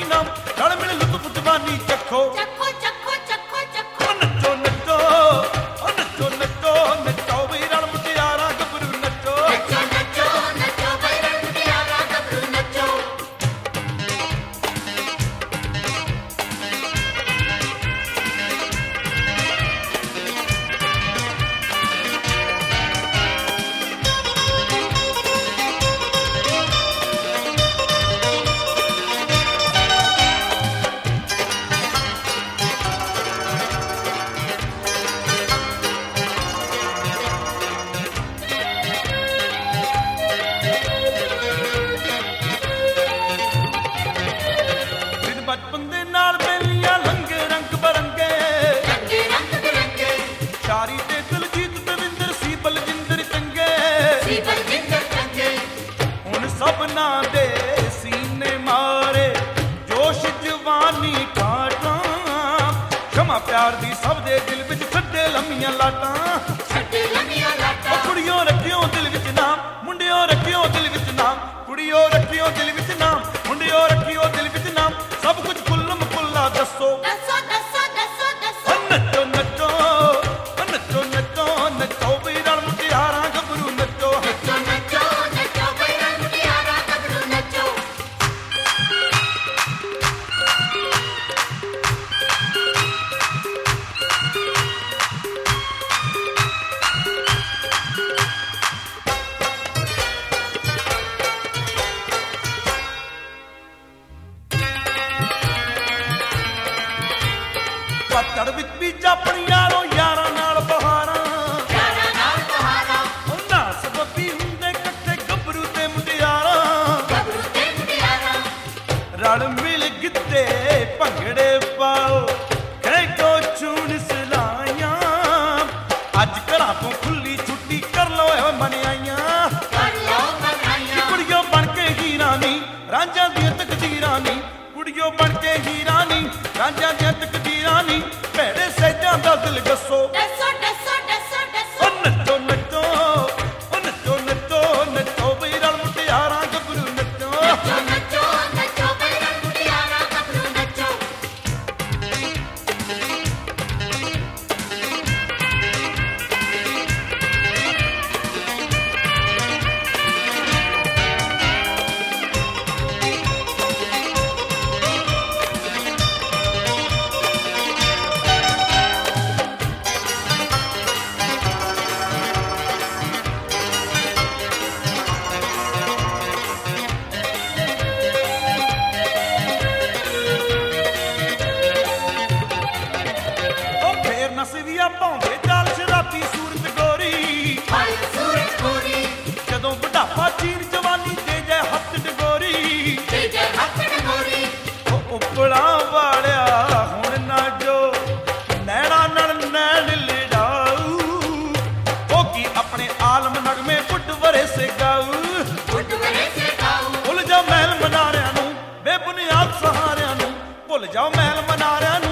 ਨਾਮ ਰਲ ਮਿਲ ਲੁਤਫ ਜਵਾਨੀ ਚੱਖੋ ਚੱਖੋ ਚੱਖੋ ਚੱਖੋ ਚੱਖੋ ਨੱਚੋ ਨੱਚੋ ਨੱਚੋ ਨੱਚੋ ਨੱਚੋ ਵੀ ਰਲ ਮੁਟਿਆਰਾਂ ਗੱਭਰੂ ਨੱਚੋ ਨੱਚੋ ਨੱਚੋ ਨੱਚੋ ਬਈ ਰਲ ਮੁਟਿਆਰਾਂ ਗੱਭਰੂ ਨੱਚੋ ਬਚਪਨ ਦੇ ਨਾਲ ਬੇਲੀਆਂ ਲੰਗੇ ਰੰਗ ਬਰੰਗੇ ਰੰਗੇ ਰੰਗ ਬਿਰੰਗੇ ਸ਼ਾਰੀ ਤੇ ਦਲਜੀਤ ਦਵਿੰਦਰ ਸੀ ਬਲਜਿੰਦਰ ਚੰਗੇ ਸੀ ਬਲਜਿੰਦਰ ਚੰਗੇ ਹੁਣ ਸਭਨਾਂ ਦੇ ਸੀਨੇ ਮਾਰੇ ਜੋਸ਼ ਜਵਾਨੀ ਕਾਟਾਂ क्षमा प्यार दी सब दे दिल विच छड्डे लम्मियां लाटां ਛੱਡੇ ਲੰਮੀਆਂ ਲਾਟਾਂ कुड़ियों रखियो दिल विच नाम मुंडियों रखियो दिल विच नाम कुड़ियों रखियो दिल विच नाम मुंडियों रखियो दिल विच नाम सब कुछ कुल्लम कुल्ला दसो ਦੱਸੋ ਦੱਸੋ ਦੱਸੋ ਦੱਸੋ नचो नचो नचो नचो नचो भी रल मुटियारां गभरू नचो ਨੱਚੋ ਨੱਚੋ ਨੱਚੋ ਬਈ ਰਲ ਮੁਟਿਆਰਾਂ ਗੱਭਰੂ ਨੱਚੋ ਪਤੜ ਵਿੱਚ ਵੀ ਜਾਪਣੀ ਯਾਰੋ ਯਾਰਾਂ ਨਾਲ ਬਹਾਰਾਂ ਯਾਰਾਂ ਨਾਲ ਬਹਾਰਾਂ ਉਹਨਾਂ ਸਬੱਬੀ ਹੁੰਦੇ ਇਕੱਠੇ ਗੱਭਰੂ ਤੇ ਮੁਟਿਆਰਾਂ ਗੱਭਰੂ ਤੇ ਮੁਟਿਆਰਾਂ ਰਲ ਮਿਲ ਗਿੱਧੇ ਭੰਗੜੇ ਪਾਓ ਕਹਿ ਕੋ ਚੂਣ ਸਲਾਈਆਂ ਅੱਜ ਘਰਾਂ ਤੋਂ ਖੁੱਲੀ ਛੁੱਟੀ ਕਰ ਲਓ ਏ ਮਨਿਆਈਆਂ ਕਰ ਲਓ ਮਨਾਈਆਂ ਕੁੜੀਓ ਬਣ ਕੇ ਹੀਰਾਂ ਨੀ ਰਾਂਝਾਂ ਦੀਆਂ ਤਕਦੀਰਾਂ ਨੀ ਕੁੜੀਓ ਬਣ ਕੇ ਹੀਰਾਂ ਨੀ ਰਾਂਝਾਂ ਦੀਆਂ ਤਕਦੀਰਾਂ ਨੀ ਭੈੜੇ ਸਹਿਜਾਂ ਦਾ ਦਿਲ ਗੱਸੋ ਦੱਸੋ ਦੱਸੋ ਦੱਸੋ ਦੱਸੋ ਓ ਨੱਚੋ ਨੱਚੋ ਓ ਨੱਚੋ ਨੱਚੋ ਨੱਚੋ ਵੀ ਰਲ ਮੁਟਿਆਰਾਂ ਗੱਭਰੂ ਨੱਚੋ ਨੱਚੋ ਨੱਚੋ ਨੱਚੋ ਬਈ ਰਲ ਮੁਟਿਆਰਾਂ ਗੱਭਰੂ ਨੱਚੋ ਉਹ ਫੇਰ ਨਸਵੀਆਂ ਪਾਉਂਦੇ ਚਾਲ ਸ਼ਰਾਬੀ ਸੂਰਤ ਗੋਰੀ ਹਾਏ ਸੂਰਜ ਗੋਰੀ ਜਦੋਂ ਬੁਢਾਪਾ ਚੀਨ ਜਵਾਨੀ ਦੇ ਜੈ ਹੱਥ ਡਗੋਰੀ ਤੇ ਜੈ ਹੱਥ ਗੋਰੀ ਉਹ ਉਪਲਾਂ ਵਾਲਿਆ ਹੁਣ ਨਾ ਜੋ ਨੈਣਾ ਨਾਲ ਨੈਣ ਲੜਾਊ ਉਹ ਕੀ ਆਪਣੇ ਆਲਮ ਨਗਮੇ ਬੁੱਢ ਵਰੇ ਸੇ ਗਾਊ ਉੱਡ ਵਰੇ ਸੇ ਗਾਉ ਭੁੱਲ ਜਾ ਮਹਿਲ ਮਨਾਰਿਆਂ ਨੂੰ ਬੇਬੁਨਿਆਦ ਸਹਾਰਿਆਂ ਨੂੰ ਭੁੱਲ ਜਾ ਮਹਿਲ ਮਨਾਰਿਆਂ ਨੂੰ